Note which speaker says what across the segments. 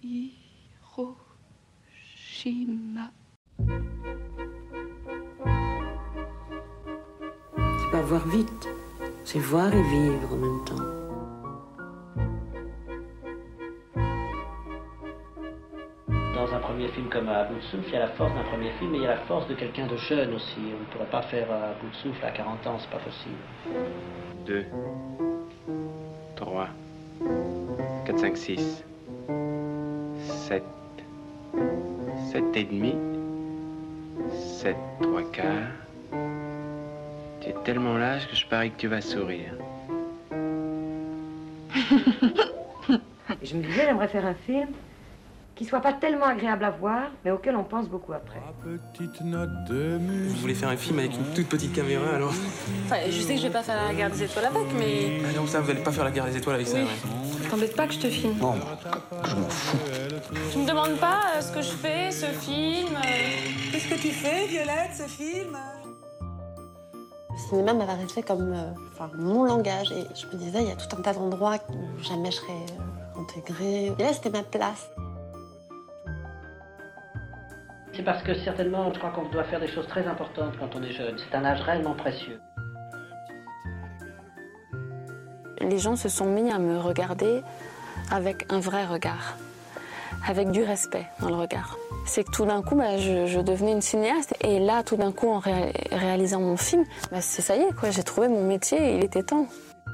Speaker 1: Hiroshima.
Speaker 2: C'est pas voir vite, c'est voir et vivre en même temps.
Speaker 3: Dans un premier film comme À bout de souffle, il y a la force d'un premier film, mais il y a la force de quelqu'un de jeune aussi. On ne pourrait pas faire À bout de souffle à 40 ans, c'est pas possible.
Speaker 4: 2, 3, 4, 5, 6, 7, 7 et demi, 7, 3 quarts. Tu es tellement lâche que je parie que tu vas sourire.
Speaker 5: Et je me disais, j'aimerais faire un film qui soit pas tellement agréable à voir, mais auquel on pense beaucoup après.
Speaker 6: Vous voulez faire un film avec une toute petite caméra, alors?
Speaker 7: Enfin, je sais que je vais pas faire la guerre des étoiles avec, mais...
Speaker 6: Ah non, ça, vous allez pas faire la guerre des étoiles avec ça, ouais.
Speaker 7: T'embête pas que je te filme.
Speaker 6: Non, je m'en fous.
Speaker 7: Tu me demandes pas ce que je fais, ce film...
Speaker 8: Qu'est-ce que tu fais, Violette, ce film?
Speaker 9: Le cinéma m'apparaissait comme mon langage. Et je me disais, il y a tout un tas d'endroits où jamais je serais intégrée. Et là, c'était ma place.
Speaker 3: C'est parce que certainement, je crois qu'on doit faire des choses très importantes quand on est jeune. C'est un âge réellement précieux.
Speaker 7: Les gens se sont mis à me regarder avec un vrai regard, avec du respect dans le regard. C'est que tout d'un coup, je devenais une cinéaste. Et là, tout d'un coup, en réalisant mon film, ça y est, quoi, j'ai trouvé mon métier et il était temps.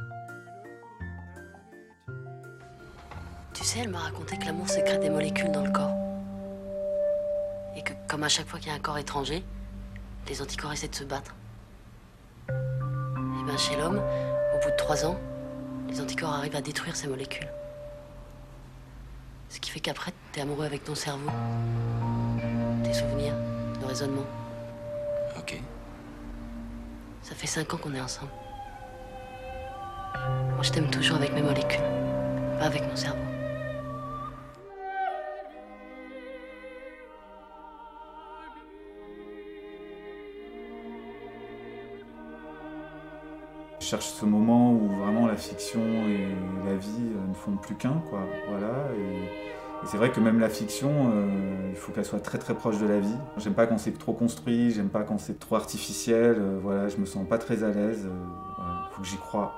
Speaker 2: Tu sais, elle m'a raconté que l'amour sécrète des molécules dans le corps. Et que, comme à chaque fois qu'il y a un corps étranger, les anticorps essaient de se battre. Et bien, chez l'homme, au bout de 3 ans, les anticorps arrivent à détruire ces molécules. Ce qui fait qu'après, t'es amoureux avec ton cerveau, tes souvenirs, le raisonnement.
Speaker 6: Ok.
Speaker 2: Ça fait 5 ans qu'on est ensemble. Moi, je t'aime toujours avec mes molécules, pas avec mon cerveau.
Speaker 10: Je cherche ce moment où vraiment la fiction et la vie ne font plus qu'un, quoi. Voilà. Et c'est vrai que même la fiction, il faut qu'elle soit très très proche de la vie. J'aime pas quand c'est trop construit, j'aime pas quand c'est trop artificiel. Voilà, je me sens pas très à l'aise. Voilà, faut que j'y croie.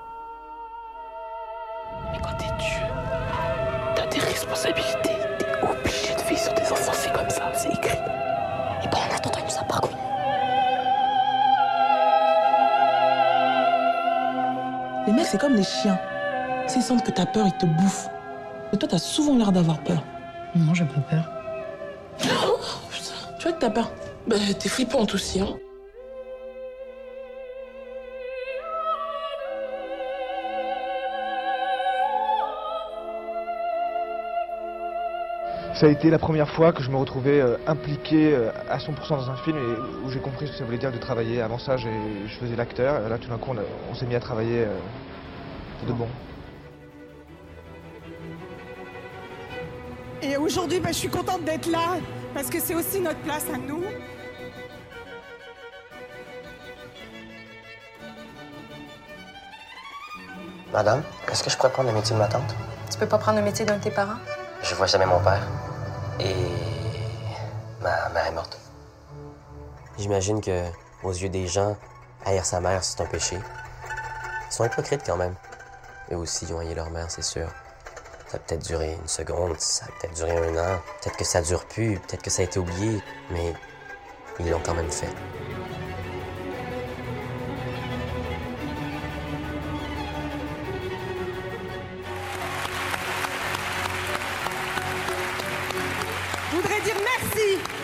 Speaker 1: Mais quand t'es Dieu, t'as des responsabilités. T'es obligé de veiller sur tes enfants, c'est comme ça, c'est écrit. Et bon, en attendant, il nous a pas connus.
Speaker 8: Les mecs, c'est comme des chiens. S'ils sentent que t'as peur, ils te bouffent. Et toi, t'as souvent l'air d'avoir peur.
Speaker 1: Non, j'ai pas peur.
Speaker 8: Oh, putain. Tu vois que t'as peur. Bah, t'es flippante aussi, hein.
Speaker 11: Ça a été la première fois que je me retrouvais impliqué à 100% dans un film et où j'ai compris ce que ça voulait dire de travailler. Avant ça, je faisais l'acteur et là, tout d'un coup, on s'est mis à travailler de bon.
Speaker 8: Et aujourd'hui, je suis contente d'être là parce que c'est aussi notre place à nous.
Speaker 12: Madame, est-ce que je pourrais prendre le métier de ma tante?
Speaker 7: Tu peux pas prendre le métier d'un de tes parents?
Speaker 12: Je vois jamais mon père. Et ma mère est morte. J'imagine que, aux yeux des gens, haïr sa mère, c'est un péché. Ils sont hypocrites quand même. Eux aussi, ils ont haï leur mère, c'est sûr. Ça a peut-être duré 1 seconde, ça a peut-être duré 1 an, peut-être que ça dure plus, peut-être que ça a été oublié, mais ils l'ont quand même fait.
Speaker 8: Je voudrais dire merci